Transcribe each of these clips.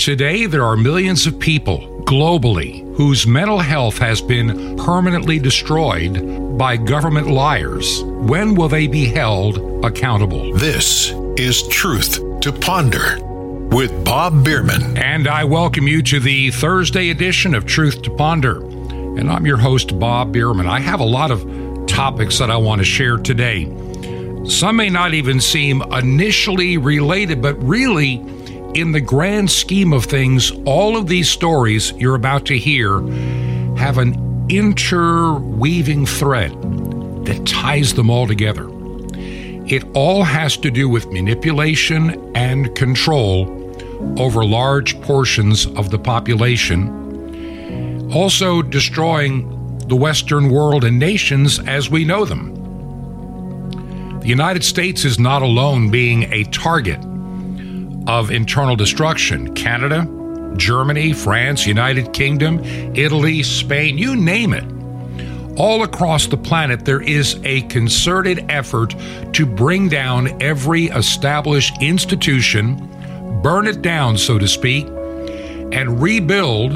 Today, there are millions of people globally whose mental health has been permanently destroyed by government liars. When will they be held accountable? This is Truth to Ponder with Bob Bierman. And I welcome you to the Thursday edition of Truth to Ponder. And I'm your host, Bob Bierman. I have a lot of topics that I want to share today. Some may not even seem initially related, but really, in the grand scheme of things, all of these stories you're about to hear have an interweaving thread that ties them all together. It all has to do with manipulation and control over large portions of the population, also destroying the Western world and nations as we know them. The United States is not alone being a target of internal destruction. Canada, Germany, France, United Kingdom, Italy, Spain, you name it. All across the planet, there is a concerted effort to bring down every established institution, burn it down, so to speak, and rebuild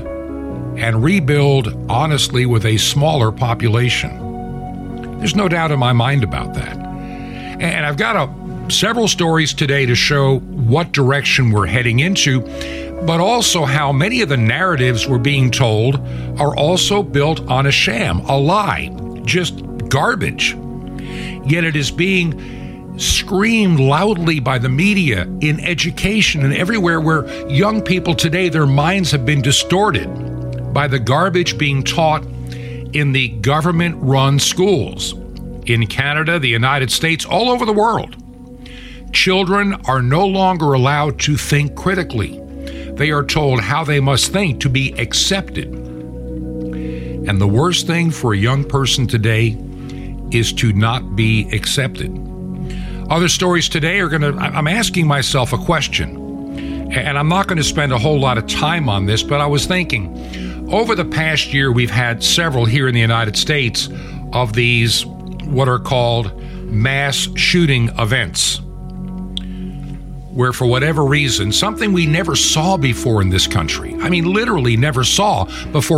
honestly with a smaller population. There's no doubt in my mind about that. And I've got several stories today to show what direction we're heading into, but also how many of the narratives we're being told are also built on a sham, a lie, just garbage. Yet it is being screamed loudly by the media, in education, and everywhere where young people today, their minds have been distorted by the garbage being taught in the government-run schools. In Canada, the United States, all over the world, children are no longer allowed to think critically. They are told how they must think to be accepted. And the worst thing for a young person today is to not be accepted. Other stories today I'm asking myself a question, and I'm not going to spend a whole lot of time on this, but I was thinking, over the past year, we've had several here in the United States of these what are called mass shooting events, where for whatever reason, something we never saw before in this country, I mean literally never saw before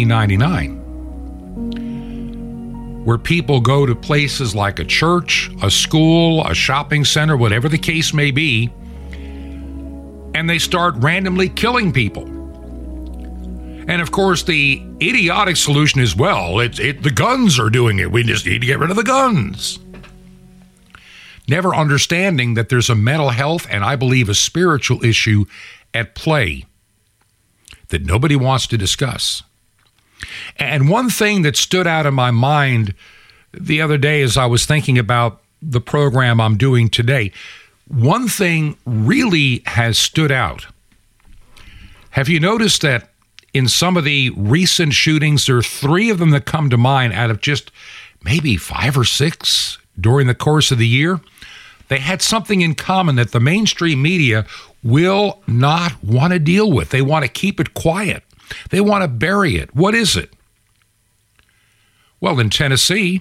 1999, where people go to places like a church, a school, a shopping center, whatever the case may be, and they start randomly killing people. And of course, the idiotic solution is, well, the guns are doing it. We just need to get rid of the guns. Never understanding that there's a mental health and I believe a spiritual issue at play that nobody wants to discuss. And one thing that stood out in my mind the other day as I was thinking about the program I'm doing today, one thing really has stood out. Have you noticed that in some of the recent shootings, there are 3 of them that come to mind out of just maybe 5 or 6 during the course of the year? They had something in common that the mainstream media will not want to deal with. They want to keep it quiet. They want to bury it. What is it? Well, in Tennessee,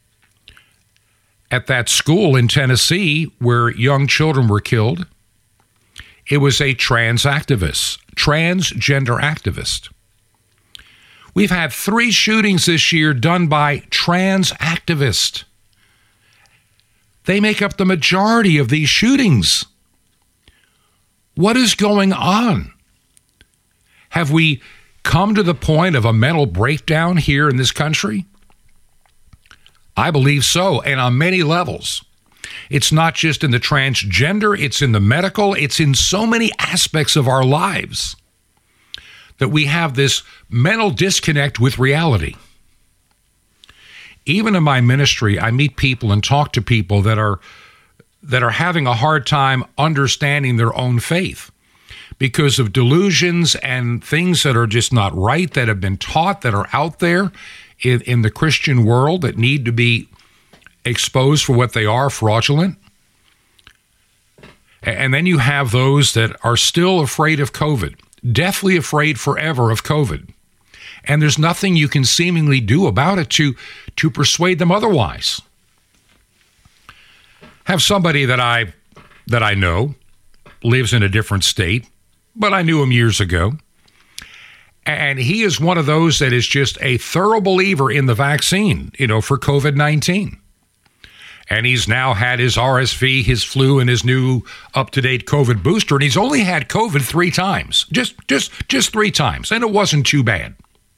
at that school in Tennessee where young children were killed, it was a transgender activist. We've had 3 shootings this year done by trans activists. They make up the majority of these shootings. What is going on? Have we come to the point of a mental breakdown here in this country? I believe so, and on many levels. It's not just in the transgender, it's in the medical, it's in so many aspects of our lives that we have this mental disconnect with reality. Even in my ministry, I meet people and talk to people that are having a hard time understanding their own faith because of delusions and things that are just not right, that have been taught, that are out there in the Christian world that need to be exposed for what they are, fraudulent. And then you have those that are still afraid of COVID, deathly afraid forever of COVID. And there's nothing you can seemingly do about it to persuade them otherwise. Have somebody that I know lives in a different state, but I knew him years ago. And he is one of those that is just a thorough believer in the vaccine, for COVID-19. And he's now had his RSV, his flu, and his new up-to-date COVID booster. And he's only had COVID 3 times, just 3 times. And it wasn't too bad.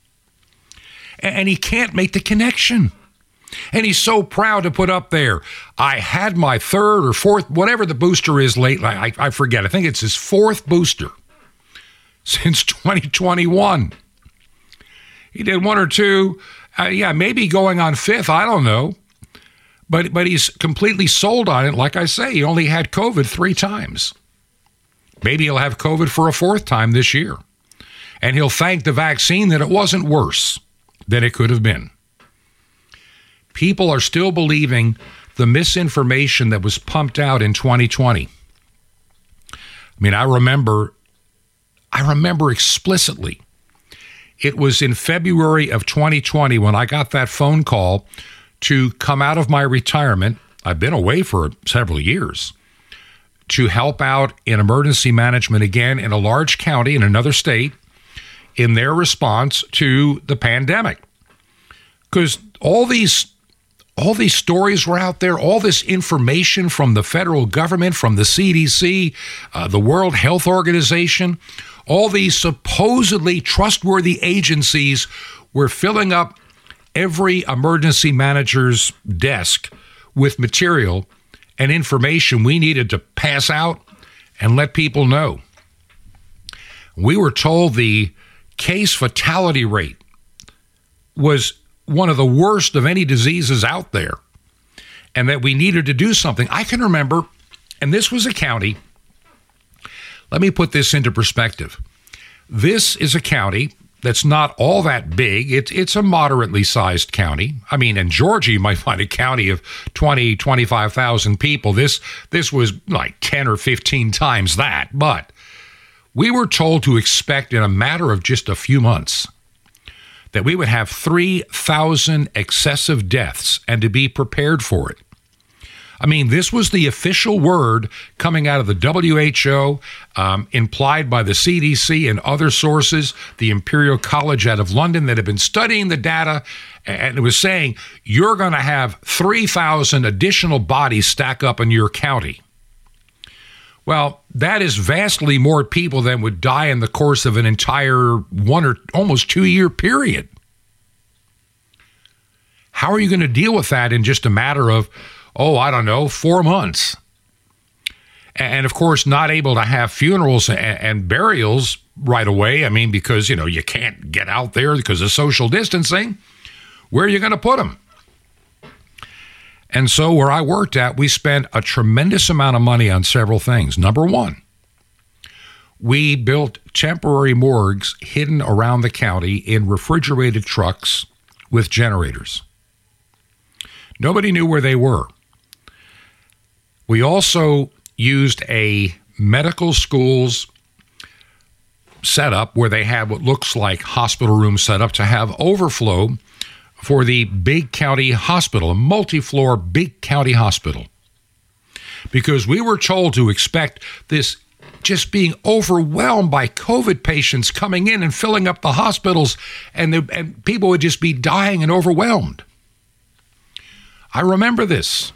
And he can't make the connection. And he's so proud to put up there, I had my 3rd or 4th, whatever the booster is lately. I forget. I think it's his 4th booster since 2021. He did 1 or 2. Maybe going on 5th. I don't know. But he's completely sold on it. Like I say, he only had COVID 3 times. Maybe he'll have COVID for a 4th time this year. And he'll thank the vaccine that it wasn't worse than it could have been. People are still believing the misinformation that was pumped out in 2020. I mean, I remember explicitly. It was in February of 2020 when I got that phone call to come out of my retirement. I've been away for several years to help out in emergency management again in a large county in another state in their response to the pandemic. Because all these stories were out there, all this information from the federal government, from the CDC, the World Health Organization, all these supposedly trustworthy agencies were filling up every emergency manager's desk with material and information we needed to pass out and let people know. We were told the case fatality rate was one of the worst of any diseases out there, and that we needed to do something. I can remember, and this was a county. Let me put this into perspective. This is a county that's not all that big. It's a moderately sized county. I mean, in Georgia, you might find a county of 20, 25,000 people. This was like 10 or 15 times that. But we were told to expect in a matter of just a few months that we would have 3,000 excessive deaths and to be prepared for it. I mean, this was the official word coming out of the WHO, implied by the CDC and other sources, the Imperial College out of London that have been studying the data, and it was saying, you're going to have 3,000 additional bodies stack up in your county. Well, that is vastly more people than would die in the course of an entire 1 or almost 2 year period. How are you going to deal with that in just a matter of, 4 months? And of course, not able to have funerals and burials right away. I mean, because, you can't get out there because of social distancing. Where are you going to put them? And so where I worked at, we spent a tremendous amount of money on several things. Number one, we built temporary morgues hidden around the county in refrigerated trucks with generators. Nobody knew where they were. We also used a medical school's setup where they have what looks like hospital room setup to have overflow for the big county hospital, a multi-floor big county hospital. Because we were told to expect this just being overwhelmed by COVID patients coming in and filling up the hospitals, and people would just be dying and overwhelmed. I remember this.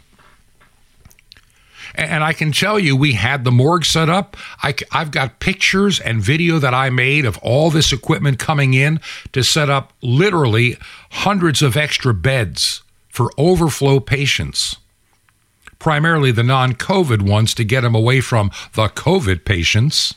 And I can tell you, we had the morgue set up. I've got pictures and video that I made of all this equipment coming in to set up literally hundreds of extra beds for overflow patients, primarily the non-COVID ones, to get them away from the COVID patients.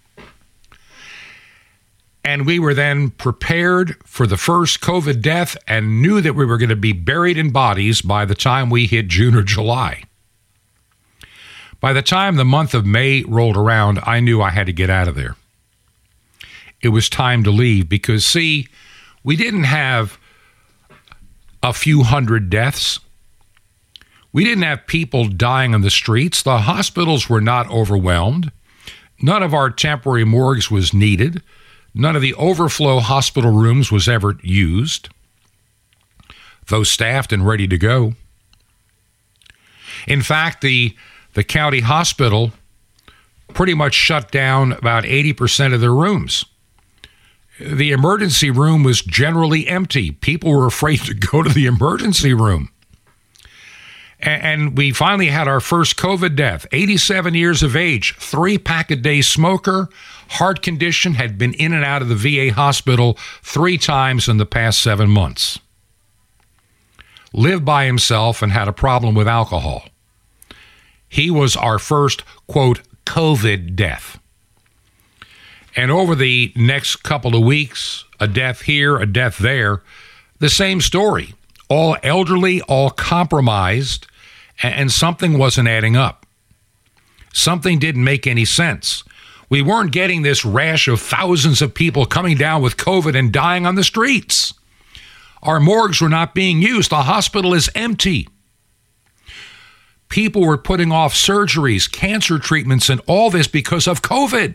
And we were then prepared for the first COVID death and knew that we were going to be buried in bodies by the time we hit June or July. By the time the month of May rolled around, I knew I had to get out of there. It was time to leave because, see, we didn't have a few hundred deaths. We didn't have people dying on the streets. The hospitals were not overwhelmed. None of our temporary morgues was needed. None of the overflow hospital rooms was ever used, though staffed and ready to go. In fact, the county hospital pretty much shut down about 80% of their rooms. The emergency room was generally empty. People were afraid to go to the emergency room. And we finally had our first COVID death, 87 years of age, 3-pack-a-day smoker, heart condition, had been in and out of the VA hospital 3 times in the past 7 months. Lived by himself and had a problem with alcohol. He was our first, quote, COVID death. And over the next couple of weeks, a death here, a death there, the same story. All elderly, all compromised, and something wasn't adding up. Something didn't make any sense. We weren't getting this rash of thousands of people coming down with COVID and dying on the streets. Our morgues were not being used. The hospital is empty. People were putting off surgeries, cancer treatments, and all this because of COVID.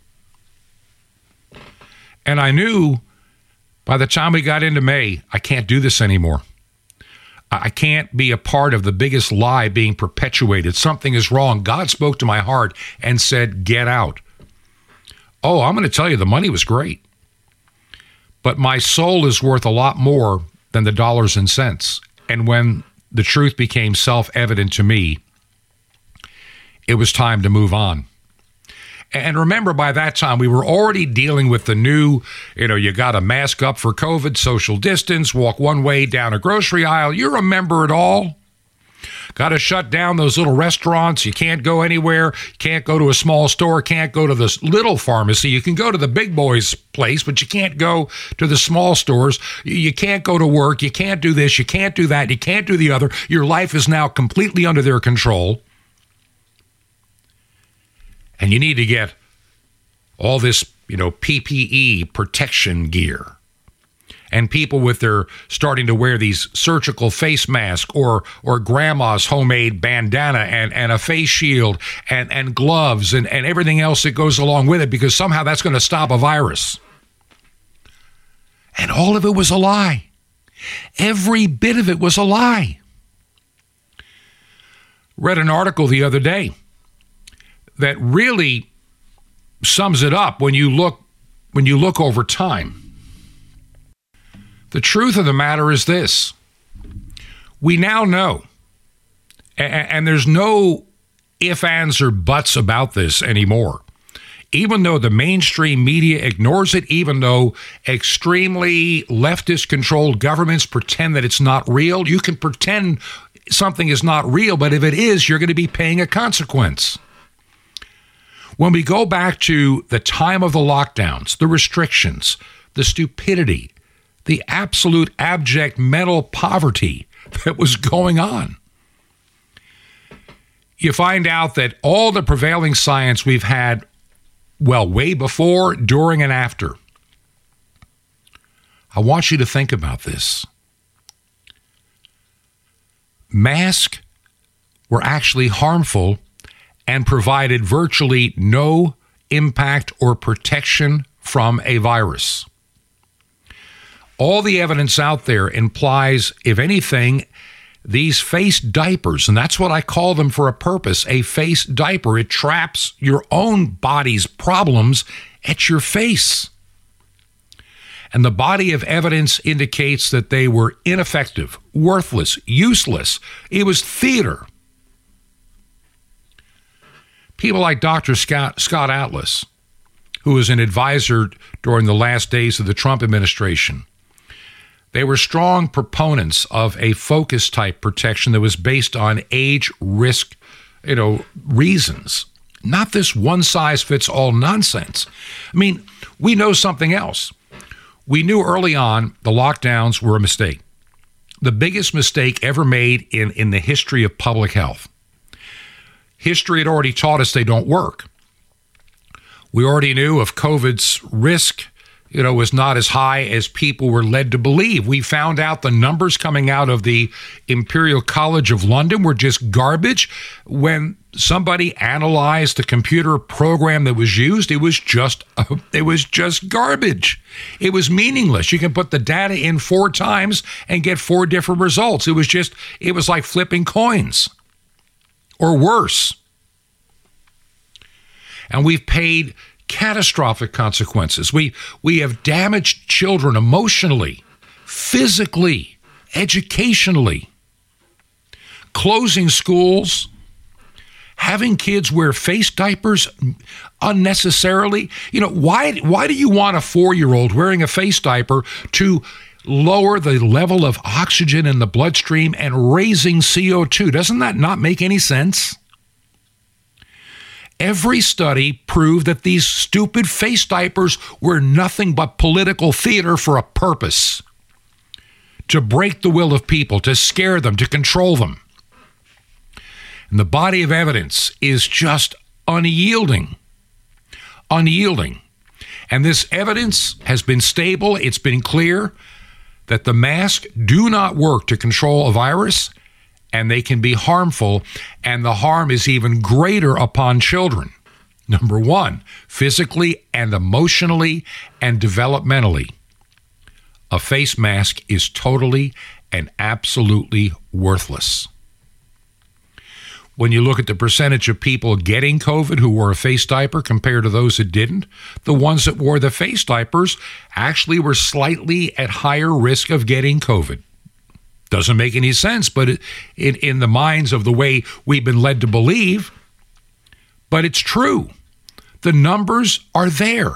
And I knew by the time we got into May, I can't do this anymore. I can't be a part of the biggest lie being perpetuated. Something is wrong. God spoke to my heart and said, get out. Oh, I'm going to tell you, the money was great. But my soul is worth a lot more than the dollars and cents. And when the truth became self-evident to me, it was time to move on. And remember, by that time, we were already dealing with the new, you got to mask up for COVID, social distance, walk one way down a grocery aisle. You remember it all. Got to shut down those little restaurants. You can't go anywhere. Can't go to a small store. Can't go to this little pharmacy. You can go to the big boy's place, but you can't go to the small stores. You can't go to work. You can't do this. You can't do that. You can't do the other. Your life is now completely under their control. And you need to get all this, PPE protection gear. And people with their starting to wear these surgical face masks or grandma's homemade bandana and a face shield and gloves and everything else that goes along with it, because somehow that's going to stop a virus. And all of it was a lie. Every bit of it was a lie. Read an article the other day that really sums it up when you look over time. The truth of the matter is this. We now know, and there's no ifs, ands, or buts about this anymore. Even though the mainstream media ignores it, even though extremely leftist-controlled governments pretend that it's not real, you can pretend something is not real, but if it is, you're going to be paying a consequence. When we go back to the time of the lockdowns, the restrictions, the stupidity, the absolute abject mental poverty that was going on, you find out that all the prevailing science we've had, way before, during, and after. I want you to think about this. Masks were actually harmful and provided virtually no impact or protection from a virus. All the evidence out there implies, if anything, these face diapers, and that's what I call them for a purpose, a face diaper. It traps your own body's problems at your face. And the body of evidence indicates that they were ineffective, worthless, useless. It was theater. People like Dr. Scott Atlas, who was an advisor during the last days of the Trump administration, they were strong proponents of a focus type protection that was based on age, risk, reasons. Not this one size fits all nonsense. I mean, we know something else. We knew early on the lockdowns were a mistake. The biggest mistake ever made in the history of public health. History had already taught us they don't work. We already knew of COVID's risk, was not as high as people were led to believe. We found out the numbers coming out of the Imperial College of London were just garbage. When somebody analyzed the computer program that was used, it was just garbage. It was meaningless. You can put the data in 4 times and get 4 different results. It was like flipping coins, or worse. And we've paid catastrophic consequences. We have damaged children emotionally, physically, educationally. Closing schools, having kids wear face diapers unnecessarily. Why do you want a 4-year-old wearing a face diaper to lower the level of oxygen in the bloodstream and raising CO2? Doesn't that not make any sense? Every study proved that these stupid face diapers were nothing but political theater for a purpose. To break the will of people, to scare them, to control them. And the body of evidence is just unyielding. Unyielding. And this evidence has been stable. It's been clear that the masks do not work to control a virus, and they can be harmful, and the harm is even greater upon children. Number one, physically and emotionally and developmentally. A face mask is totally and absolutely worthless. When you look at the percentage of people getting COVID who wore a face diaper compared to those that didn't, the ones that wore the face diapers actually were slightly at higher risk of getting COVID. Doesn't make any sense, but in the minds of the way we've been led to believe, but it's true. The numbers are there.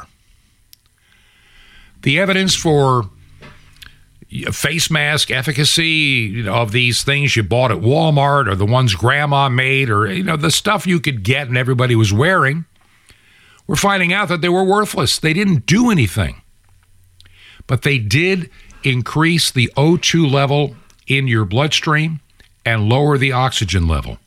The evidence for face mask efficacy of these things you bought at Walmart or the ones grandma made or the stuff you could get and everybody was wearing, we're finding out that they were worthless. They didn't do anything. But they did increase the O2 level in your bloodstream and lower the oxygen level.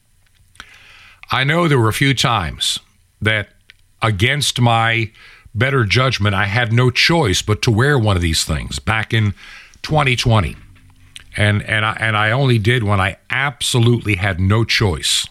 I know there were a few times that against my better judgment, I had no choice but to wear one of these things back in 2020. And I only did when I absolutely had no choice.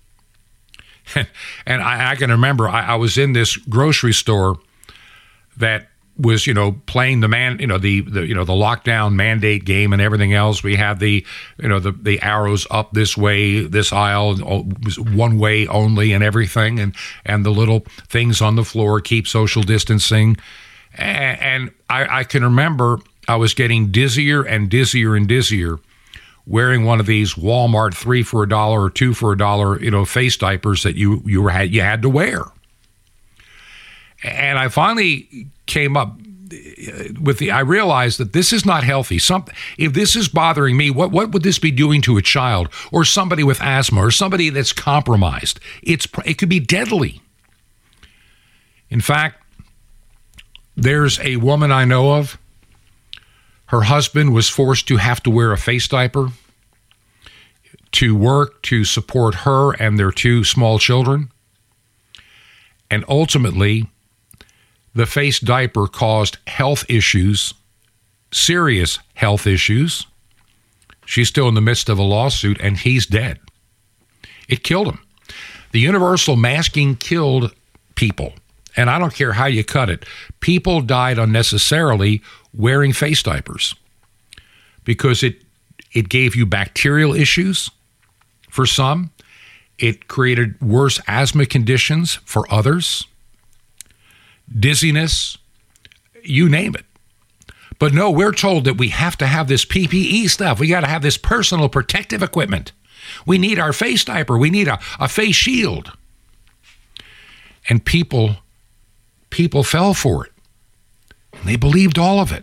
And I can remember I was in this grocery store that was, playing the lockdown mandate game and everything else. We had the arrows up this way, this aisle was one way only and everything. And the little things on the floor, keep social distancing. And I can remember I was getting dizzier and dizzier and dizzier wearing one of these Walmart 3 for $1 or 2 for $1, face diapers that you had to wear. And I finally came up with I realized that this is not healthy. If this is bothering me, what would this be doing to a child or somebody with asthma or somebody that's compromised? It could be deadly. In fact, there's a woman I know of. Her husband was forced to have to wear a face diaper to work to support her and their 2 small children. And ultimately, the face diaper caused health issues, serious health issues. She's still in the midst of a lawsuit, and he's dead. It killed him. The universal masking killed people, and I don't care how you cut it. People died unnecessarily wearing face diapers because it gave you bacterial issues for some. It created worse asthma conditions for others. Dizziness, you name it. But no, we're told that we have to have this PPE stuff. We got to have this personal protective equipment. We need our face diaper. We need a face shield. And people fell for it. And they believed all of it.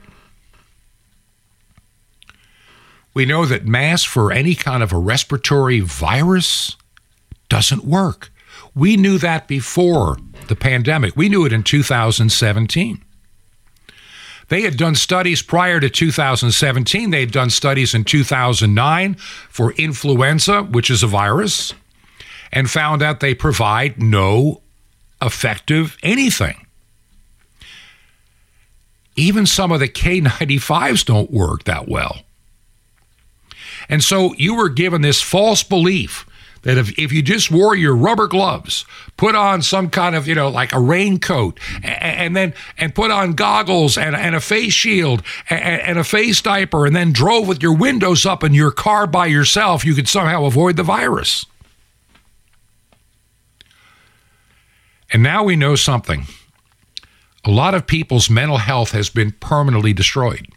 We know that masks for any kind of a respiratory virus doesn't work. We knew that before the pandemic. We knew it in 2017. They had done studies prior to 2017. They had done studies in 2009 for influenza, which is a virus, and found out they provide no effective anything. Even some of the K95s don't work that well. And so you were given this false belief that if you just wore your rubber gloves, put on some kind of, like a raincoat, and put on goggles and a face shield and a face diaper, and then drove with your windows up in your car by yourself, you could somehow avoid the virus. And now we know something. A lot of people's mental health has been permanently destroyed.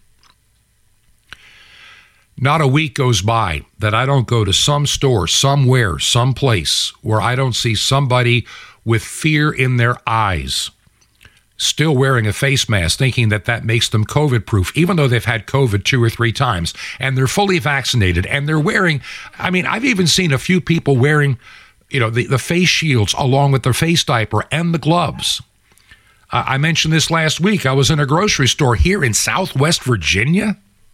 Not a week goes by that I don't go to some store, somewhere, someplace where I don't see somebody with fear in their eyes, still wearing a face mask, thinking that that makes them COVID-proof, even though they've had COVID 2 or 3 times, and they're fully vaccinated, and they're wearing, I've even seen a few people wearing, the face shields along with their face diaper and the gloves. I mentioned this last week. I was in a grocery store here in Southwest Virginia,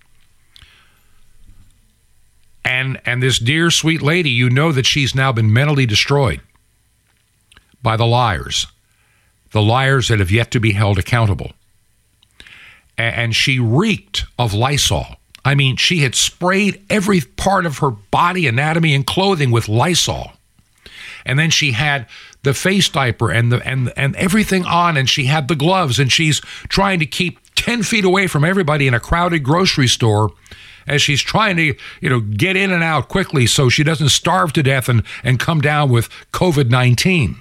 and this dear, sweet lady, you know that she's now been mentally destroyed by the liars that have yet to be held accountable. And she reeked of Lysol. She had sprayed every part of her body, anatomy, and clothing with Lysol. And then she had the face diaper and everything on, and she had the gloves, and she's trying to keep 10 feet away from everybody in a crowded grocery store as she's trying to, get in and out quickly so she doesn't starve to death and come down with COVID-19.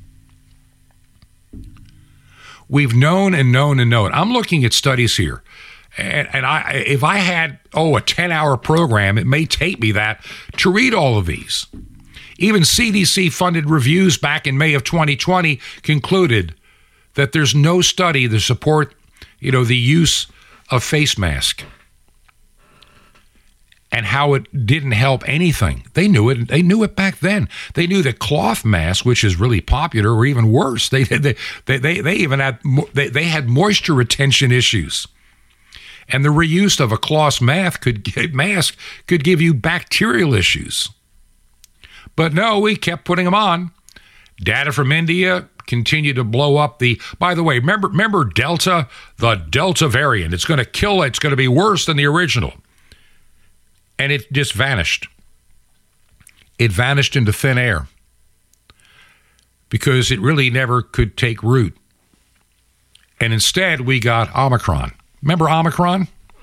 We've known and known and known. I'm looking at studies here. And if I had, a 10-hour program, it may take me that to read all of these. Even CDC-funded reviews back in May of 2020 concluded that there's no study to support, the use of face mask and how it didn't help anything. They knew it. They knew it back then. They knew that cloth masks, which is really popular, were even worse. They even had moisture retention issues. And the reuse of a cloth mask could give you bacterial issues. But no, we kept putting them on. Data from India continued to blow up by the way, remember Delta, the Delta variant. It's going to kill, it's going to be worse than the original. And it just vanished. It vanished into thin air because it really never could take root. And instead, we got Omicron. Remember Omicron?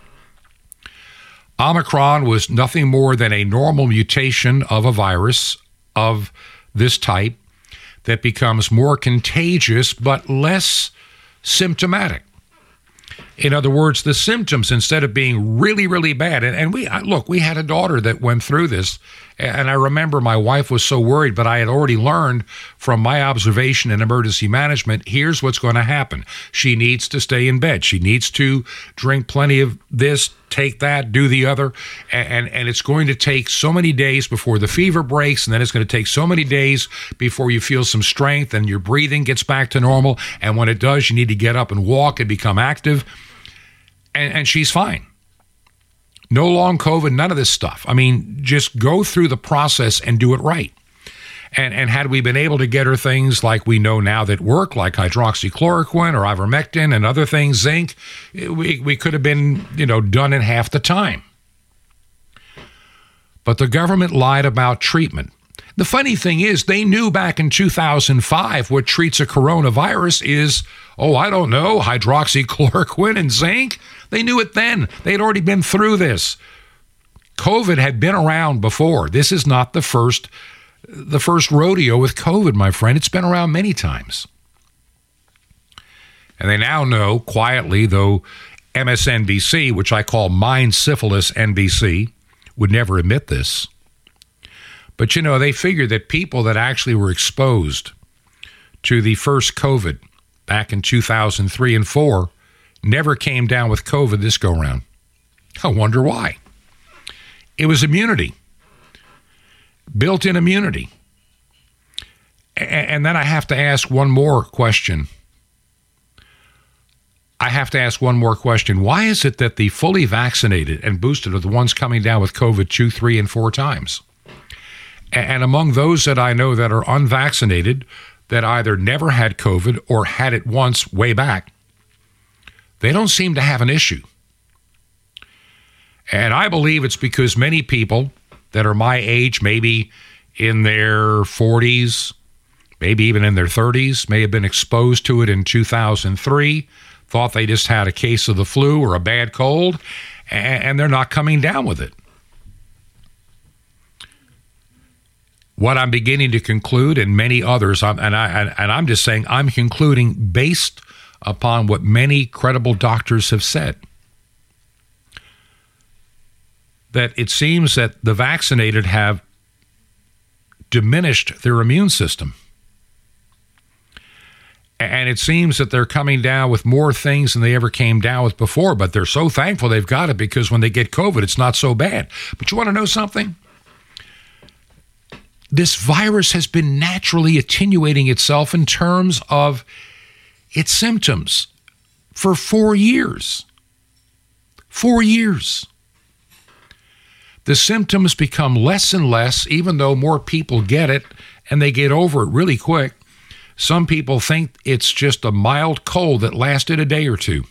Omicron was nothing more than a normal mutation of a virus of this type that becomes more contagious but less symptomatic. In other words, the symptoms, instead of being really, really bad, and we had a daughter that went through this, and I remember my wife was so worried, but I had already learned from my observation in emergency management, here's what's going to happen. She needs to stay in bed. She needs to drink plenty of this, take that, do the other, and it's going to take so many days before the fever breaks, and then it's going to take so many days before you feel some strength and your breathing gets back to normal, and when it does, you need to get up and walk and become active. And she's fine. No long COVID, none of this stuff. Just go through the process and do it right. And had we been able to get her things like we know now that work, like hydroxychloroquine or ivermectin and other things, zinc, we could have been, done in half the time. But the government lied about treatment. The funny thing is, they knew back in 2005 what treats a coronavirus is, hydroxychloroquine and zinc. They knew it then. They had already been through this. COVID had been around before. This is not the first rodeo with COVID, my friend. It's been around many times. And they now know, quietly, though MSNBC, which I call Mind Syphilis NBC, would never admit this. But, they figured that people that actually were exposed to the first COVID back in 2003 and 4 never came down with COVID this go-round. I wonder why. It was immunity, built-in immunity. And then I have to ask one more question. Why is it that the fully vaccinated and boosted are the ones coming down with COVID 2, 3, and 4 times? And among those that I know that are unvaccinated, that either never had COVID or had it once way back, they don't seem to have an issue. And I believe it's because many people that are my age, maybe in their 40s, maybe even in their 30s, may have been exposed to it in 2003, thought they just had a case of the flu or a bad cold, and they're not coming down with it. what I'm beginning to conclude, and many others, I'm just saying I'm concluding based upon what many credible doctors have said, that it seems that the vaccinated have diminished their immune system. And it seems that they're coming down with more things than they ever came down with before, but they're so thankful they've got it because when they get COVID, it's not so bad. But you want to know something? This virus has been naturally attenuating itself in terms of its symptoms for 4 years. 4 years. The symptoms become less and less, even though more people get it and they get over it really quick. Some people think it's just a mild cold that lasted a day or two,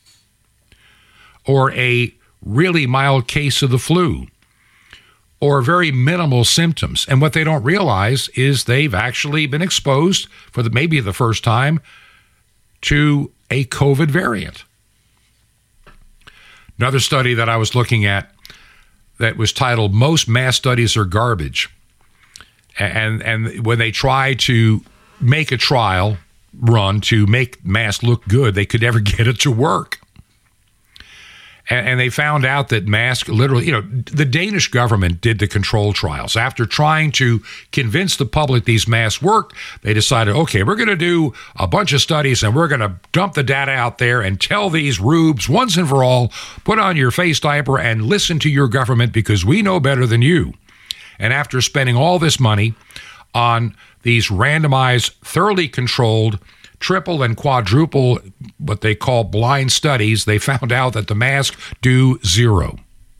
or a really mild case of the flu, or very minimal symptoms. And what they don't realize is they've actually been exposed for maybe the first time to a COVID variant. Another study that I was looking at that was titled "Most Mass Studies Are Garbage." And when they try to make a trial run to make masks look good, they could never get it to work. And they found out that masks literally, the Danish government did the control trials. After trying to convince the public these masks work, they decided, okay, we're going to do a bunch of studies and we're going to dump the data out there and tell these rubes once and for all, put on your face diaper and listen to your government because we know better than you. And after spending all this money on these randomized, thoroughly controlled, triple and quadruple, what they call blind studies, they found out that the masks do zero.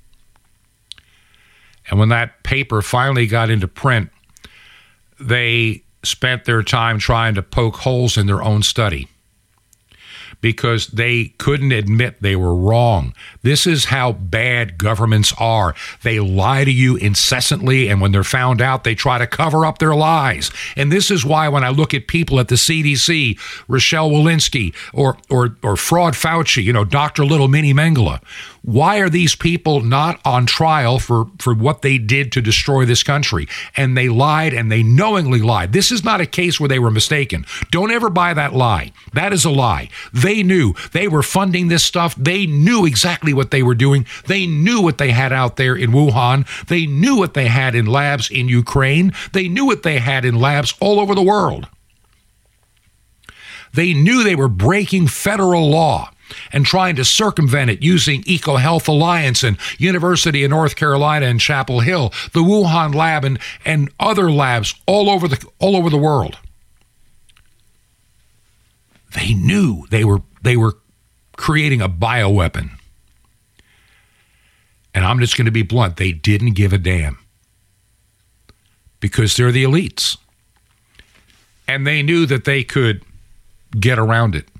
And when that paper finally got into print, they spent their time trying to poke holes in their own study because they couldn't admit they were wrong. This is how bad governments are. They lie to you incessantly, and when they're found out, they try to cover up their lies. And this is why when I look at people at the CDC, Rochelle Walensky or Fraud Fauci, Dr. Little Mini Mengele, why are these people not on trial for what they did to destroy this country? And they lied, and they knowingly lied. This is not a case where they were mistaken. Don't ever buy that lie. That is a lie. They knew they were funding this stuff. They knew exactly what they were doing. They knew what they had out there in Wuhan. They knew what they had in labs in Ukraine. They knew what they had in labs all over the world. They knew they were breaking federal law and trying to circumvent it using EcoHealth Alliance and University of North Carolina and Chapel Hill, the Wuhan lab and other labs all over the world. They knew they were creating a bioweapon. And I'm just going to be blunt, they didn't give a damn. Because they're the elites. And they knew that they could get around it.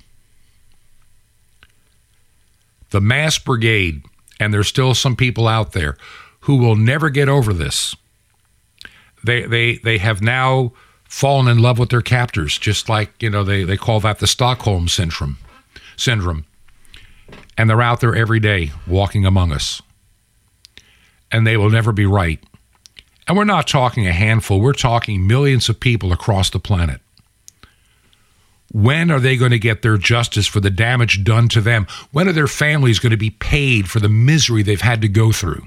The mass brigade, and there's still some people out there who will never get over this. They have now fallen in love with their captors, just like, they call that the Stockholm syndrome. And they're out there every day walking among us. And they will never be right. And we're not talking a handful, we're talking millions of people across the planet. When are they going to get their justice for the damage done to them? When are their families going to be paid for the misery they've had to go through?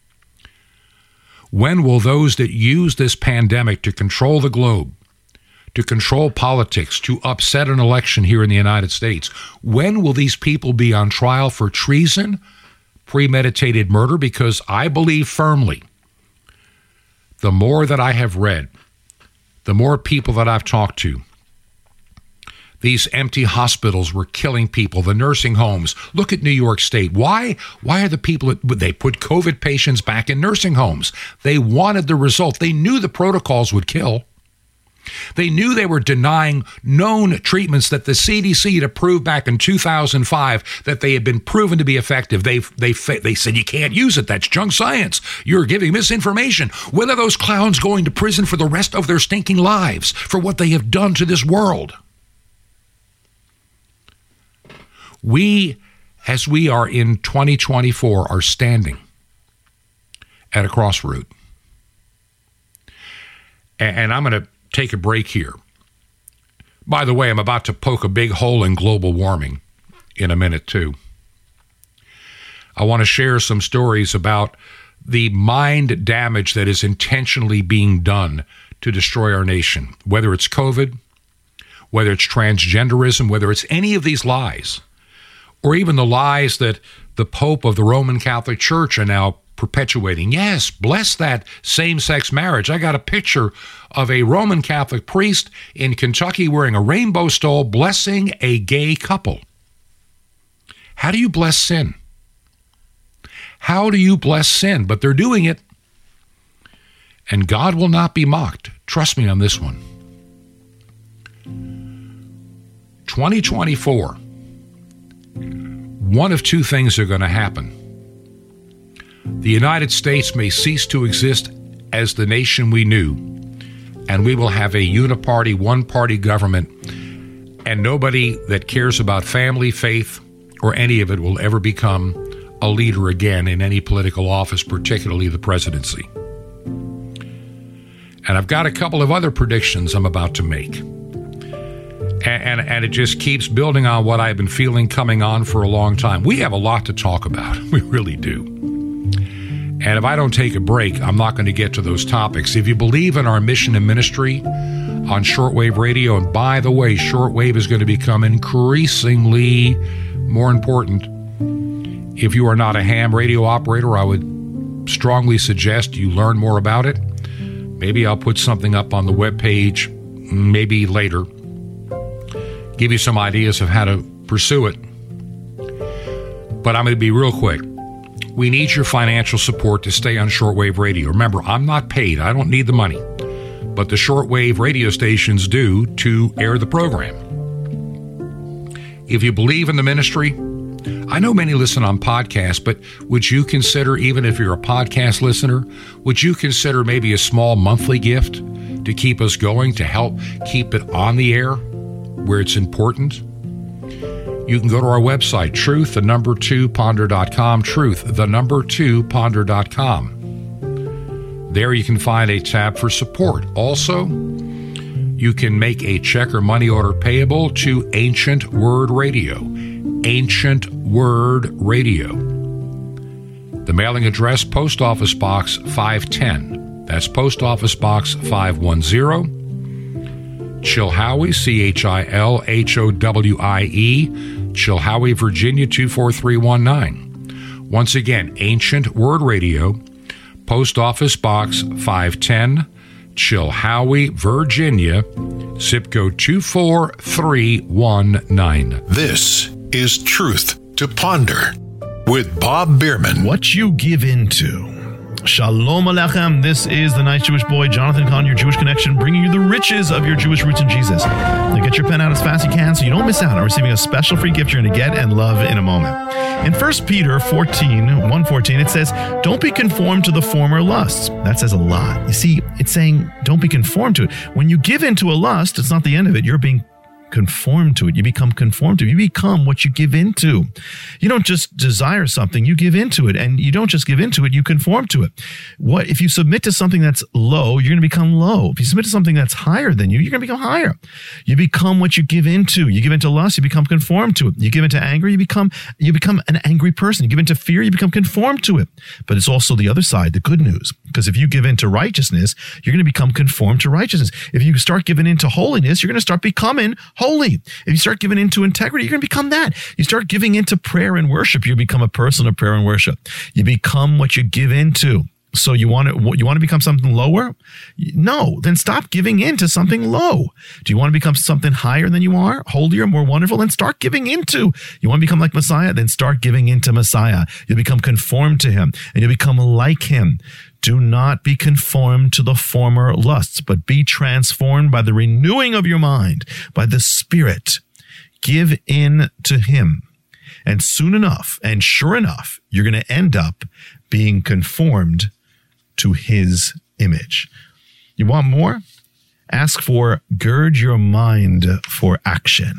When will those that use this pandemic to control the globe, to control politics, to upset an election here in the United States, when will these people be on trial for treason, premeditated murder? Because I believe firmly, the more that I have read, the more people that I've talked to, these empty hospitals were killing people, the nursing homes. Look at New York State. Why are the people, they put COVID patients back in nursing homes? They wanted the result. They knew the protocols would kill. They knew they were denying known treatments that the CDC had approved back in 2005, that they had been proven to be effective. They said, you can't use it. That's junk science. You're giving misinformation. When are those clowns going to prison for the rest of their stinking lives for what they have done to this world? We, as we are in 2024, are standing at a crossroad. And I'm going to take a break here. By the way, I'm about to poke a big hole in global warming in a minute, too. I want to share some stories about the mind damage that is intentionally being done to destroy our nation, whether it's COVID, whether it's transgenderism, whether it's any of these lies, or even the lies that the Pope of the Roman Catholic Church are now perpetuating. Yes, bless that same-sex marriage. I got a picture of a Roman Catholic priest in Kentucky wearing a rainbow stole blessing a gay couple. How do you bless sin? How do you bless sin? But they're doing it. And God will not be mocked. Trust me on this one. 2024. One of two things are going to happen. The United States may cease to exist as the nation we knew, and we will have a uniparty, one-party government, and nobody that cares about family, faith, or any of it will ever become a leader again in any political office, particularly the presidency. And I've got a couple of other predictions I'm about to make. And it just keeps building on what I've been feeling coming on for a long time. We have a lot to talk about. We really do. And if I don't take a break, I'm not going to get to those topics. If you believe in our mission and ministry on shortwave radio, and by the way, shortwave is going to become increasingly more important. If you are not a ham radio operator, I would strongly suggest you learn more about it. Maybe I'll put something up on the webpage, maybe later. Give you some ideas of how to pursue it. But I'm going to be real quick. We need your financial support to stay on shortwave radio. Remember, I'm not paid. I don't need the money. But the shortwave radio stations do to air the program. If you believe in the ministry, I know many listen on podcasts, but would you consider, even if you're a podcast listener, would you consider maybe a small monthly gift to keep us going, to help keep it on the air where it's important? You can go to our website, truth2ponder.com, truth2ponder.com. There you can find a tab for support. Also, you can make a check or money order payable to Ancient Word Radio. Ancient Word Radio. The mailing address, Post Office Box 510. That's Post Office Box 510. Chilhowie, Chilhowie, Chilhowie, Virginia 24319. Once again, Ancient Word Radio, Post Office Box 510, Chilhowie, Virginia, zip code 24319. This is Truth to Ponder with Bob Bierman. What you give into. Shalom Aleichem. This is the nice Jewish boy, Jonathan Cahn, your Jewish connection, bringing you the riches of your Jewish roots in Jesus. Now get your pen out as fast as you can so you don't miss out on receiving a special free gift you're going to get and love in a moment. In 1 Peter 1:14, it says, don't be conformed to the former lusts. That says a lot. You see, it's saying don't be conformed to it. When you give into a lust, it's not the end of it. You're being conform to it. You become conformed to it. You become what you give into. You don't just desire something, you give into it. And you don't just give into it, you conform to it. What if you submit to something that's low, you're going to become low. If you submit to something that's higher than you, you're going to become higher. You become what you give into. You give into lust, you become conformed to it. You give into anger, you become an angry person. You give into fear, you become conformed to it. But it's also the other side, the good news. Because if you give into righteousness, you're going to become conformed to righteousness. If you start giving into holiness, you're going to start becoming holy. If you start giving into integrity, you're going to become that. You start giving into prayer and worship, you become a person of prayer and worship. You become what you give into. So you want to become something lower? No, then stop giving into something low. Do you want to become something higher than you are, holier, more wonderful? Then start giving into. You want to become like Messiah? Then start giving into Messiah. You'll become conformed to him and you'll become like him. Do not be conformed to the former lusts, but be transformed by the renewing of your mind, by the Spirit. Give in to him. And soon enough, and sure enough, you're going to end up being conformed to his image. You want more? Ask for gird your mind for action.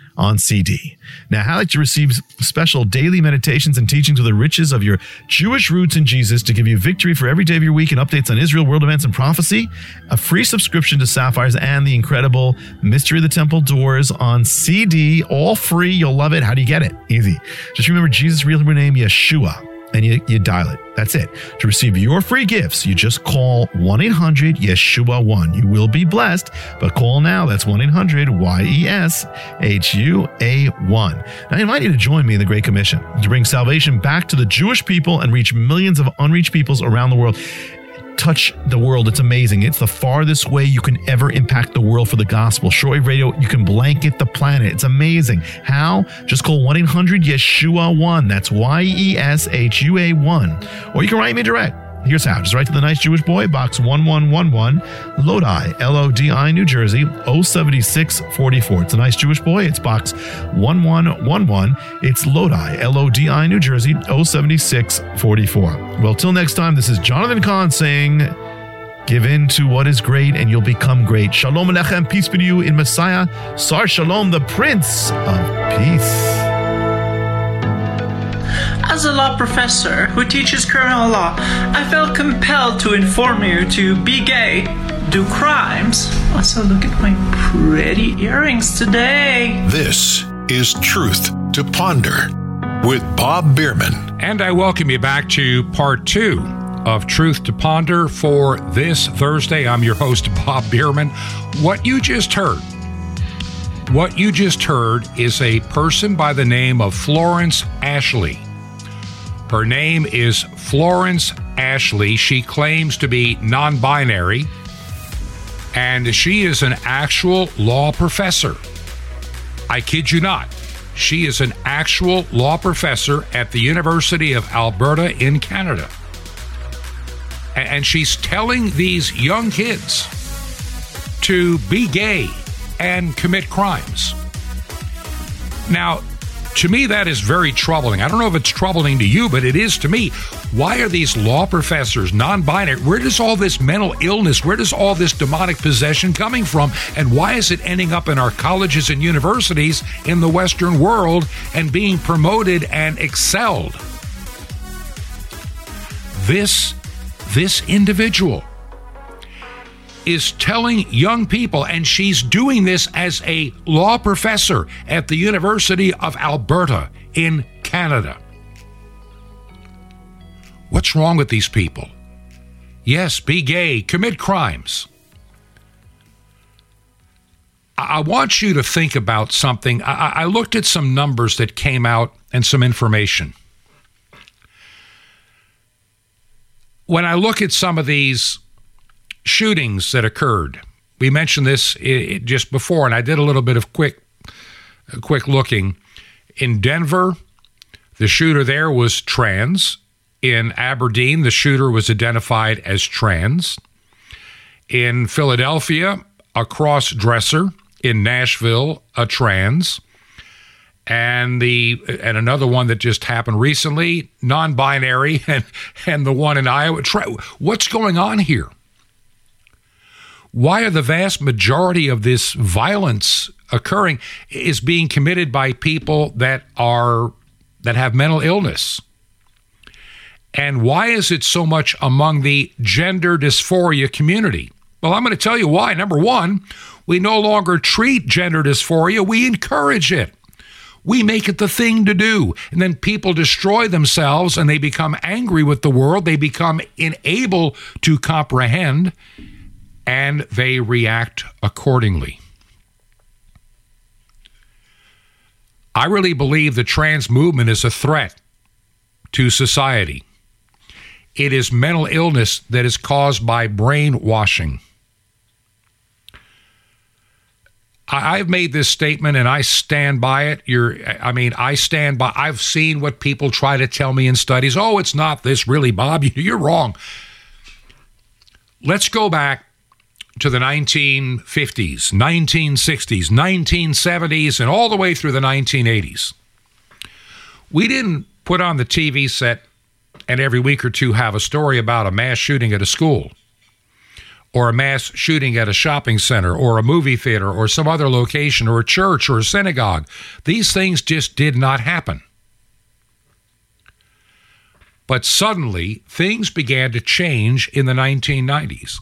on CD. Now, how to receive special daily meditations and teachings of the riches of your Jewish roots in Jesus to give you victory for every day of your week and updates on Israel, world events, and prophecy, a free subscription to Sapphires, and the incredible Mystery of the Temple Doors on CD, all free. You'll love it. How do you get it? Easy. Just remember Jesus' real name, Yeshua, and you dial it. That's it. To receive your free gifts, you just call 1-800-YESHUA-1. You will be blessed, but call now. That's 1-800-YESHUA-1. Now, I invite you to join me in the Great Commission to bring salvation back to the Jewish people and reach millions of unreached peoples around the world. Touch the world. It's amazing. It's the farthest way you can ever impact the world for the gospel. Shortwave radio, you can blanket the planet. It's amazing. How? Just call 1-800-YESHUA-1. That's YESHUA-1. Or you can write me direct. Here's how. Just write to the Nice Jewish Boy, Box 1111, Lodi, Lodi, New Jersey, 07644. It's a Nice Jewish Boy. It's Box 1111. It's Lodi, Lodi, New Jersey, 07644. Well, till next time, this is Jonathan Cahn saying, give in to what is great and you'll become great. Shalom Alechem, peace be to you in Messiah. Sar Shalom, the Prince of Peace. As a law professor who teaches criminal law, I felt compelled to inform you to be gay, do crimes. Also, look at my pretty earrings today. This is Truth to Ponder with Bob Bierman. And I welcome you back to part 2 of Truth to Ponder for this Thursday. I'm your host, Bob Bierman. What you just heard is a person by the name of Florence Ashley. Her name is Florence Ashley. She claims to be non-binary, and she is an actual law professor. I kid you not. She is an actual law professor at the University of Alberta in Canada. And she's telling these young kids to be gay and commit crimes. Now, to me, that is very troubling. I don't know if it's troubling to you, but it is to me. Why are these law professors non-binary? Where does all this mental illness, where does all this demonic possession coming from? And why is it ending up in our colleges and universities in the Western world and being promoted and excelled? This individual is telling young people, and she's doing this as a law professor at the University of Alberta in Canada. What's wrong with these people? Yes, be gay, commit crimes. I want you to think about something. I looked at some numbers that came out and some information. When I look at some of these shootings that occurred, we mentioned this just before, and I did a little bit of quick looking. In Denver, the shooter there was trans. In Aberdeen, the shooter was identified as trans. In Philadelphia, a cross-dresser. In Nashville, a trans. And another one that just happened recently, non-binary, and the one in Iowa. What's going on here? Why are the vast majority of this violence occurring is being committed by people that have mental illness? And why is it so much among the gender dysphoria community? Well, I'm going to tell you why. Number one, we no longer treat gender dysphoria, we encourage it. We make it the thing to do. And then people destroy themselves and they become angry with the world. They become unable to comprehend, and they react accordingly. I really believe the trans movement is a threat to society. It is mental illness that is caused by brainwashing. I've made this statement and I stand by it. I've seen what people try to tell me in studies. Oh, it's not this really, Bob. You're wrong. Let's go back to the 1950s, 1960s, 1970s, and all the way through the 1980s. We didn't put on the TV set and every week or two have a story about a mass shooting at a school or a mass shooting at a shopping center or a movie theater or some other location or a church or a synagogue. These things just did not happen. But suddenly, things began to change in the 1990s.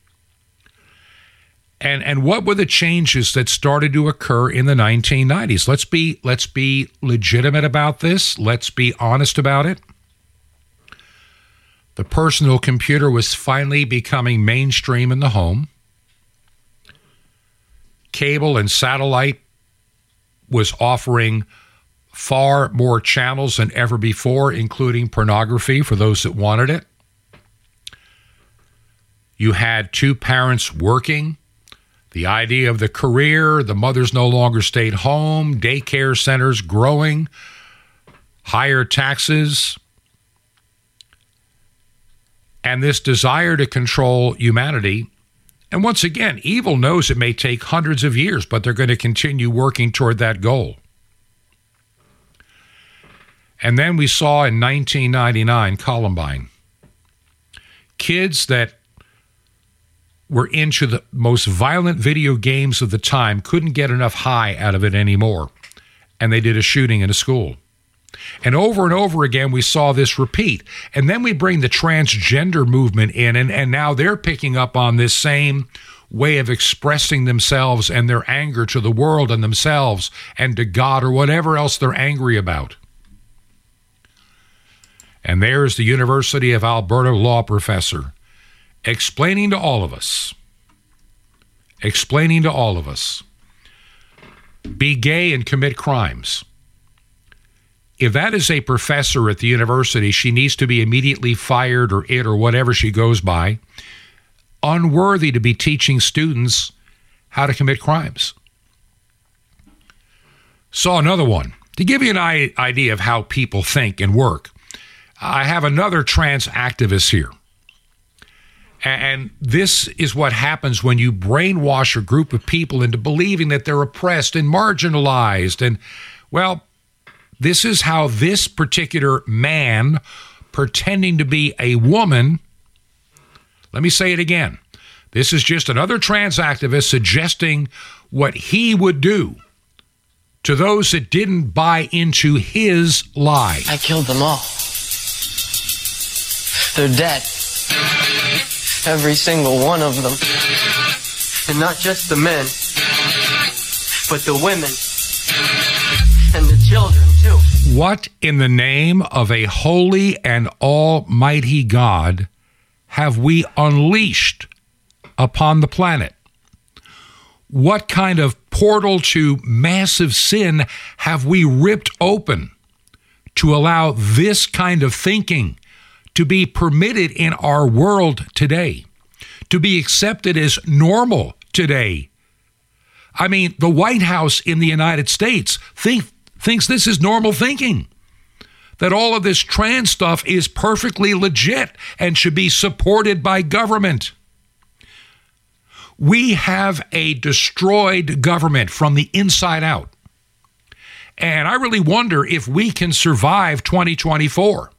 And what were the changes that started to occur in the 1990s? Let's be legitimate about this. Let's be honest about it. The personal computer was finally becoming mainstream in the home. Cable and satellite was offering far more channels than ever before, including pornography for those that wanted it. You had two parents working. The idea of the career, the mothers no longer stayed home, daycare centers growing, higher taxes, and this desire to control humanity. And once again, evil knows it may take hundreds of years, but they're going to continue working toward that goal. And then we saw in 1999, Columbine, kids that were into the most violent video games of the time couldn't get enough high out of it anymore, and they did a shooting in a school. And over again, we saw this repeat. And then we bring the transgender movement in, and now they're picking up on this same way of expressing themselves and their anger to the world and themselves and to God or whatever else they're angry about. And there's the University of Alberta law professor explaining to all of us, be gay and commit crimes. If that is a professor at the university, she needs to be immediately fired, or it or whatever she goes by, unworthy to be teaching students how to commit crimes. Saw another one. To give you an idea of how people think and work, I have another trans activist here. And this is what happens when you brainwash a group of people into believing that they're oppressed and marginalized. And, well, this is how this particular man, pretending to be a woman, let me say it again. This is just another trans activist suggesting what he would do to those that didn't buy into his lie. I killed them all. They're dead. Every single one of them. And not just the men, but the women and the children too. What in the name of a holy and almighty God have we unleashed upon the planet? What kind of portal to massive sin have we ripped open to allow this kind of thinking to be permitted in our world today, to be accepted as normal today? I mean, the White House in the United States thinks this is normal thinking, that all of this trans stuff is perfectly legit and should be supported by government. We have a destroyed government from the inside out. And I really wonder if we can survive 2024.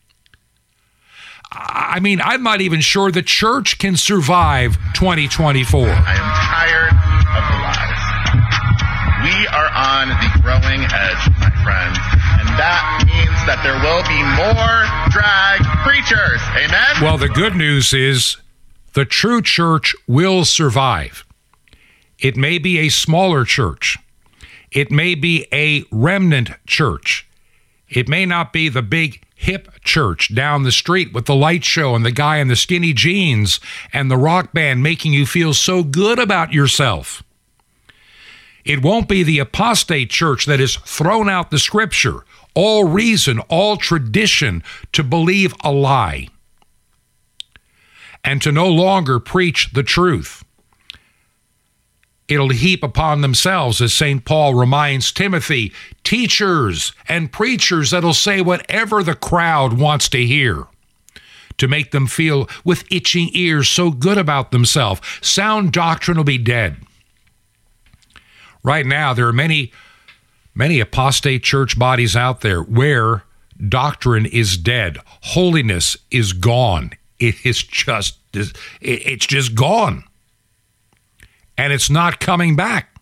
I mean, I'm not even sure the church can survive 2024. I am tired of the lies. We are on the growing edge, my friends, and that means that there will be more drag preachers. Amen? Well, the good news is the true church will survive. It may be a smaller church. It may be a remnant church. It may not be the big hip church down the street with the light show and the guy in the skinny jeans and the rock band making you feel so good about yourself. It won't be the apostate church that has thrown out the scripture, all reason, all tradition, to believe a lie and to no longer preach the truth. It'll heap upon themselves, as St. Paul reminds Timothy, teachers and preachers that'll say whatever the crowd wants to hear to make them feel with itching ears so good about themselves. Sound doctrine will be dead. Right now, there are many apostate church bodies out there where doctrine is dead. Holiness is gone. it's just gone. And it's not coming back.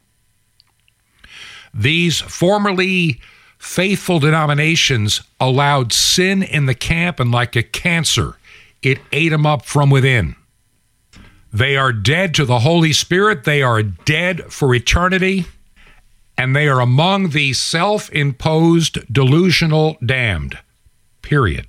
These formerly faithful denominations allowed sin in the camp, and like a cancer, it ate them up from within. They are dead to the Holy Spirit. They are dead for eternity. And they are among the self-imposed delusional damned. Period.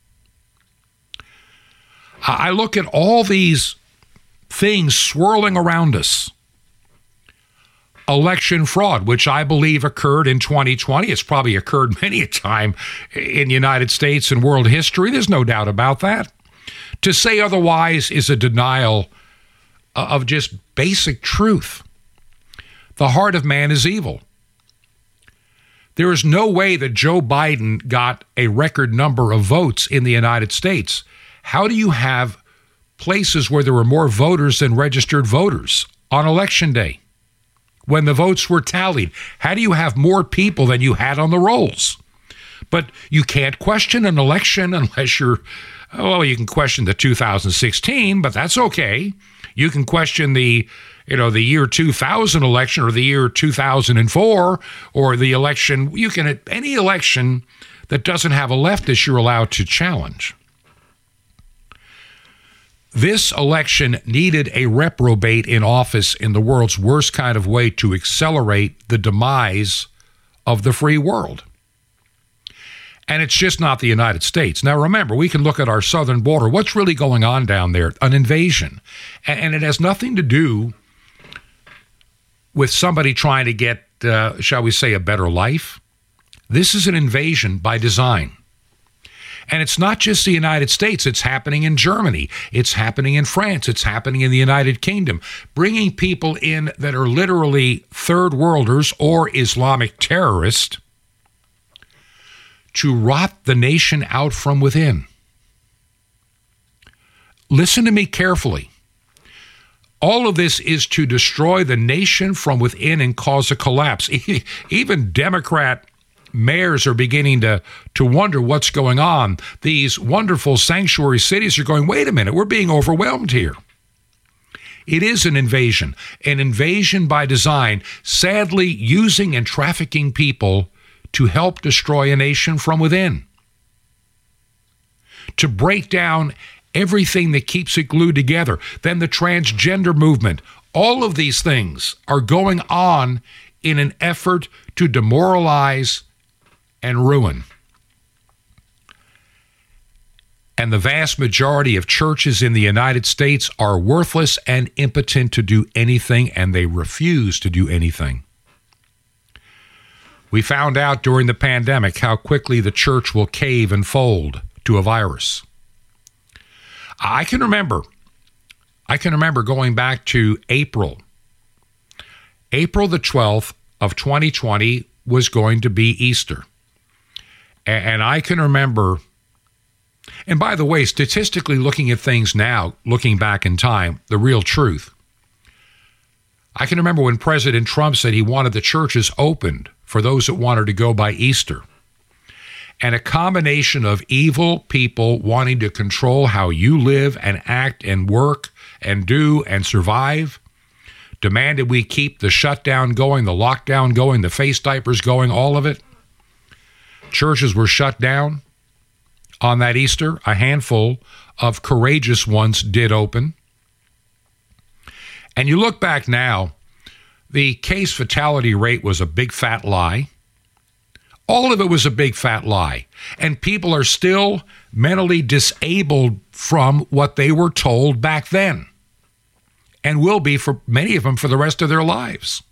I look at all these things swirling around us. Election fraud, which I believe occurred in 2020. It's probably occurred many a time in the United States and world history. There's no doubt about that. To say otherwise is a denial of just basic truth. The heart of man is evil. There is no way that Joe Biden got a record number of votes in the United States. How do you have places where there were more voters than registered voters on Election Day when the votes were tallied? How do you have more people than you had on the rolls? But you can't question an election unless you can question the 2016, but that's okay. You can question the year 2000 election or the year 2004 or the election. Any election that doesn't have a leftist, you're allowed to challenge. This election needed a reprobate in office in the world's worst kind of way to accelerate the demise of the free world. And it's just not the United States. Now, remember, we can look at our southern border. What's really going on down there? An invasion. And it has nothing to do with somebody trying to get, shall we say, a better life. This is an invasion by design. And it's not just the United States. It's happening in Germany. It's happening in France. It's happening in the United Kingdom. Bringing people in that are literally third worlders or Islamic terrorists to rot the nation out from within. Listen to me carefully. All of this is to destroy the nation from within and cause a collapse. Even Democrat mayors are beginning to wonder what's going on. These wonderful sanctuary cities are going, wait a minute, we're being overwhelmed here. It is an invasion by design, sadly using and trafficking people to help destroy a nation from within, to break down everything that keeps it glued together. Then the transgender movement. All of these things are going on in an effort to demoralize and ruin. And the vast majority of churches in the United States are worthless and impotent to do anything, and they refuse to do anything. We found out during the pandemic how quickly the church will cave and fold to a virus. I can remember going back to April the 12th of 2020 was going to be Easter. And I can remember, and by the way, statistically looking at things now, looking back in time, the real truth. I can remember when President Trump said he wanted the churches opened for those that wanted to go by Easter. And a combination of evil people wanting to control how you live and act and work and do and survive demanded we keep the shutdown going, the lockdown going, the face diapers going, all of it. Churches were shut down on that Easter. A handful of courageous ones did open. And you look back now, the case fatality rate was a big fat lie. All of it was a big fat lie. And people are still mentally disabled from what they were told back then, and will be for many of them for the rest of their lives.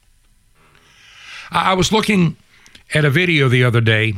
I was looking at a video the other day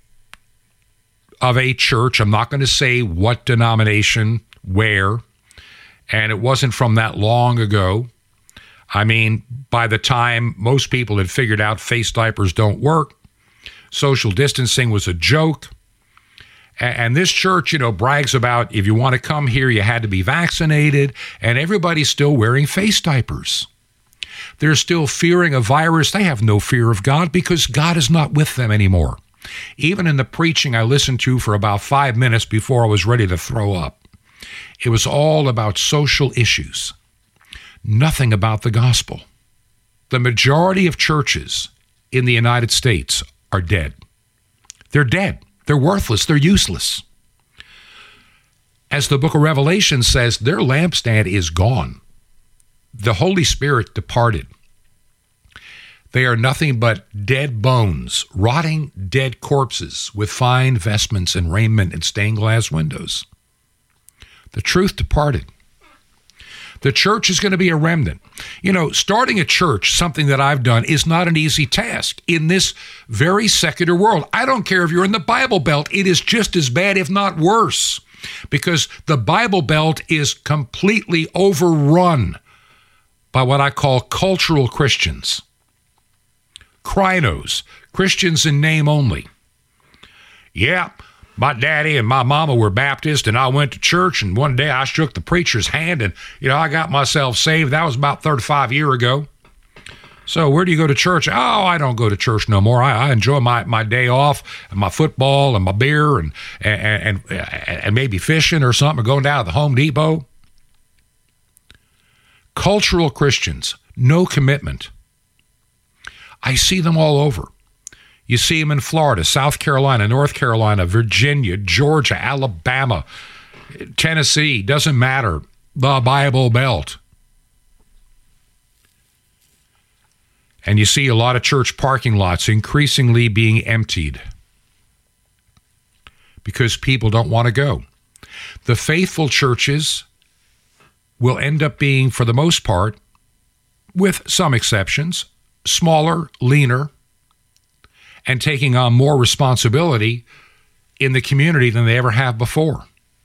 of a church. I'm not going to say what denomination, where, and it wasn't from that long ago. I mean, by the time most people had figured out face diapers don't work, social distancing was a joke. And this church, brags about if you want to come here, you had to be vaccinated, and everybody's still wearing face diapers. They're still fearing a virus. They have no fear of God because God is not with them anymore. Even in the preaching I listened to for about 5 minutes before I was ready to throw up. It was all about social issues, nothing about the gospel. The majority of churches in the United States are dead. They're dead. They're worthless. They're useless. As the book of Revelation says, their lampstand is gone. The Holy Spirit departed. They are nothing but dead bones, rotting dead corpses with fine vestments and raiment and stained glass windows. The truth departed. The church is going to be a remnant. You know, starting a church, something that I've done, is not an easy task in this very secular world. I don't care if you're in the Bible Belt. It is just as bad, if not worse, because the Bible Belt is completely overrun by what I call cultural Christians. Crinos, Christians in name only. Yeah, my daddy and my mama were Baptist, and I went to church, and one day I shook the preacher's hand, and, I got myself saved. That was about 35 years ago. So where do you go to church? Oh, I don't go to church no more. I enjoy my day off and my football and my beer and maybe fishing or something, or going down to the Home Depot. Cultural Christians, no commitment. I see them all over. You see them in Florida, South Carolina, North Carolina, Virginia, Georgia, Alabama, Tennessee, doesn't matter, the Bible Belt. And you see a lot of church parking lots increasingly being emptied because people don't want to go. The faithful churches will end up being, for the most part, with some exceptions, smaller, leaner, and taking on more responsibility in the community than they ever have before.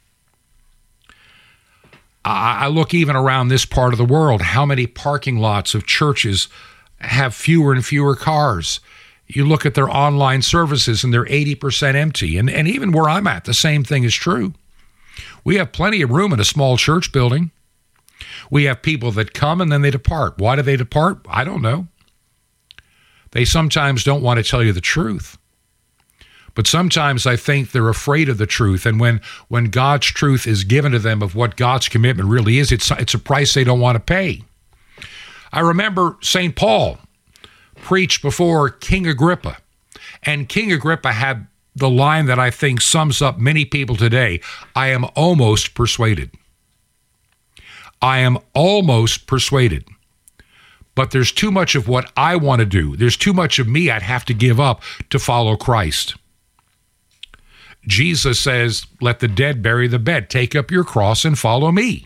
I look even around this part of the world, how many parking lots of churches have fewer and fewer cars. You look at their online services and they're 80% empty. And even where I'm at, the same thing is true. We have plenty of room in a small church building. We have people that come and then they depart. Why do they depart? I don't know. They sometimes don't want to tell you the truth. But sometimes I think they're afraid of the truth. And when God's truth is given to them of what God's commitment really is, it's a price they don't want to pay. I remember St. Paul preached before King Agrippa. And King Agrippa had the line that I think sums up many people today. I am almost persuaded. I am almost persuaded. But there's too much of what I want to do. There's too much of me I'd have to give up to follow Christ. Jesus says, let the dead bury the dead. Take up your cross and follow me.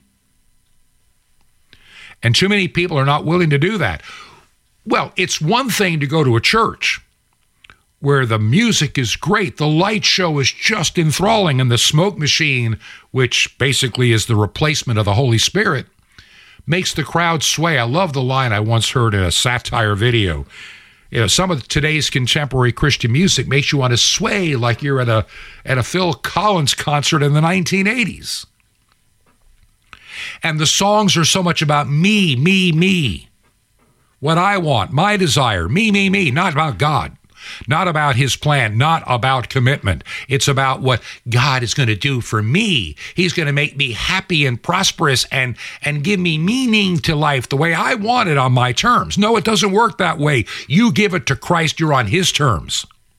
And too many people are not willing to do that. Well, it's one thing to go to a church where the music is great, the light show is just enthralling, and the smoke machine, which basically is the replacement of the Holy Spirit, makes the crowd sway. I love the line I once heard in a satire video. Some of today's contemporary Christian music makes you want to sway like you're at a Phil Collins concert in the 1980s. And the songs are so much about me, me, me. What I want, my desire, me, me, me, not about God. Not about his plan, not about commitment. It's about what God is going to do for me. He's going to make me happy and prosperous and give me meaning to life the way I want it on my terms. No, it doesn't work that way. You give it to Christ, you're on his terms.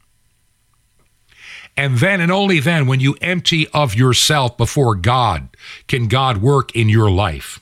And then and only then, when you empty of yourself before God, can God work in your life.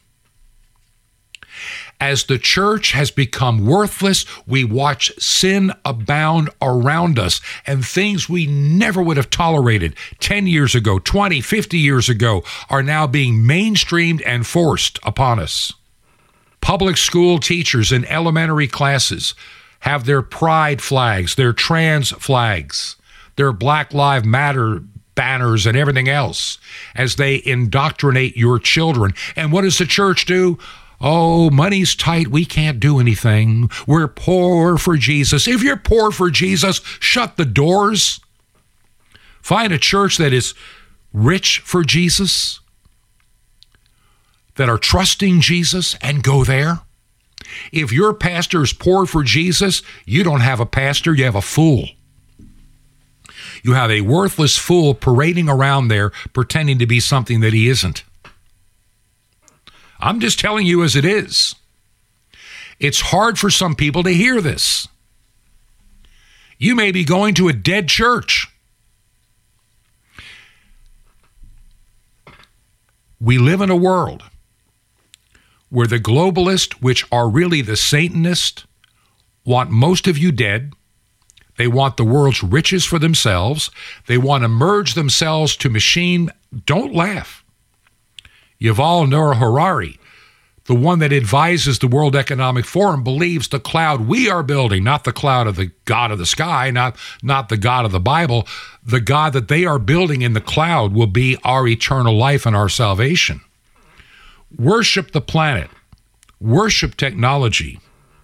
As the church has become worthless, we watch sin abound around us, and things we never would have tolerated 10 years ago, 20, 50 years ago, are now being mainstreamed and forced upon us. Public school teachers in elementary classes have their pride flags, their trans flags, their Black Lives Matter banners and everything else as they indoctrinate your children. And what does the church do? Oh, money's tight. We can't do anything. We're poor for Jesus. If you're poor for Jesus, shut the doors. Find a church that is rich for Jesus, that are trusting Jesus, and go there. If your pastor is poor for Jesus, you don't have a pastor, you have a fool. You have a worthless fool parading around there pretending to be something that he isn't. I'm just telling you as it is. It's hard for some people to hear this. You may be going to a dead church. We live in a world where the globalists, which are really the Satanists, want most of you dead. They want the world's riches for themselves. They want to merge themselves to machine. Don't laugh. Yuval Noah Harari, the one that advises the World Economic Forum, believes the cloud we are building, not the cloud of the God of the sky, not the God of the Bible, the God that they are building in the cloud will be our eternal life and our salvation. Worship the planet. Worship technology.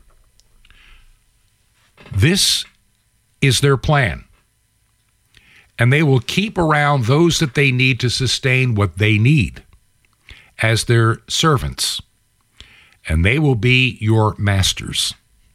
This is their plan. And they will keep around those that they need to sustain what they need as their servants. And they will be your masters.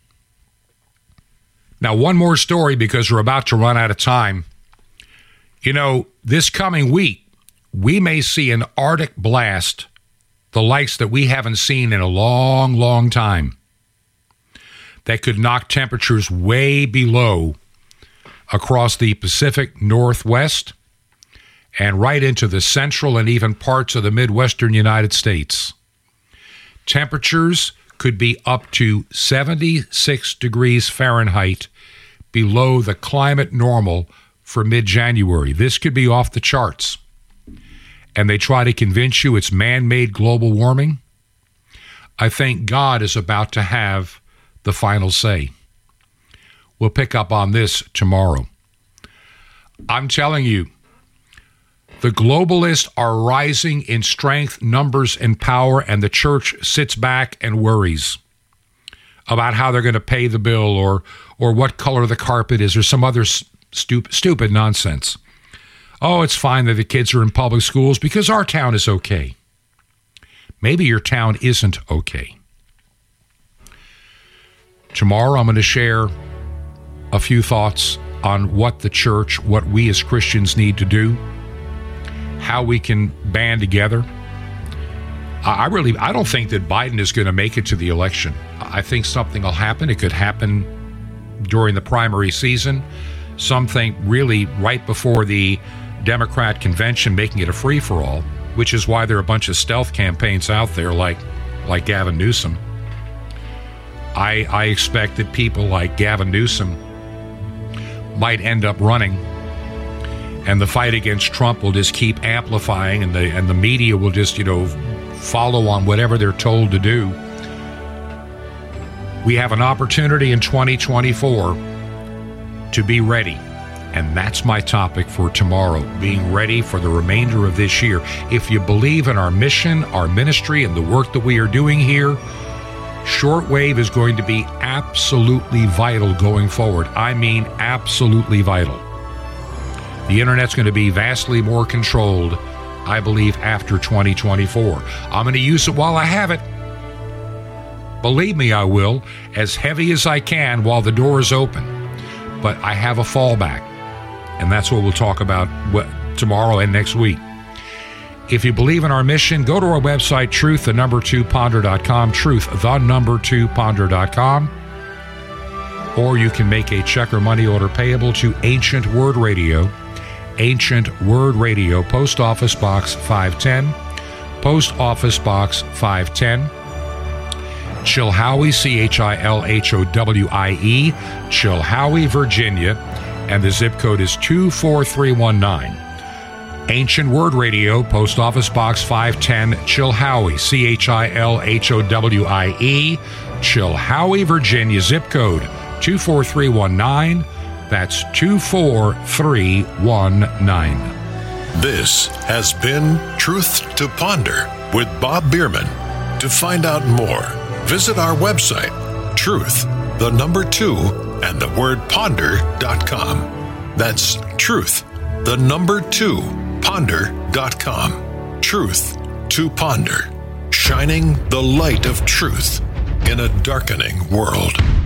Now, one more story because we're about to run out of time. You know, this coming week, we may see an Arctic blast, the likes that we haven't seen in a long, long time, that could knock temperatures way below across the Pacific Northwest and right into the central and even parts of the Midwestern United States. Temperatures could be up to 76 degrees Fahrenheit below the climate normal for mid-January. This could be off the charts. And they try to convince you it's man-made global warming. I think God is about to have the final say. We'll pick up on this tomorrow. I'm telling you, the globalists are rising in strength, numbers, and power, and the church sits back and worries about how they're going to pay the bill or what color the carpet is or some other stupid nonsense. Oh, it's fine that the kids are in public schools because our town is okay. Maybe your town isn't okay. Tomorrow I'm going to share a few thoughts on what the church, what we as Christians need to do, how we can band together. I don't think that Biden is going to make it to the election. I think something will happen. It could happen during the primary season. Some think really right before the Democrat convention, making it a free-for-all, which is why there are a bunch of stealth campaigns out there like Gavin Newsom. I expect that people like Gavin Newsom might end up running, and the fight against Trump will just keep amplifying, and the media will just, follow on whatever they're told to do. We have an opportunity in 2024 to be ready, and that's my topic for tomorrow, being ready for the remainder of this year. If you believe in our mission, our ministry, and the work that we are doing here, shortwave is going to be absolutely vital going forward. I mean, absolutely vital. The internet's going to be vastly more controlled, I believe, after 2024. I'm going to use it while I have it. Believe me, I will, as heavy as I can while the door is open. But I have a fallback, and that's what we'll talk about tomorrow and next week. If you believe in our mission, go to our website, truth2ponder.com, truth2ponder.com, or you can make a check or money order payable to Ancient Word Radio, Post Office Box 510, Post Office Box 510, Chilhowie, Chilhowie, Chilhowie, Virginia, and the zip code is 24319. Ancient Word Radio, Post Office Box 510, Chilhowie, Chilhowie, Chilhowie, Virginia, zip code 24319. That's 24319. This has been Truth to Ponder with Bob Bierman. To find out more, visit our website, truth2ponder.com. That's truth2ponder.com. Truth to Ponder, shining the light of truth in a darkening world.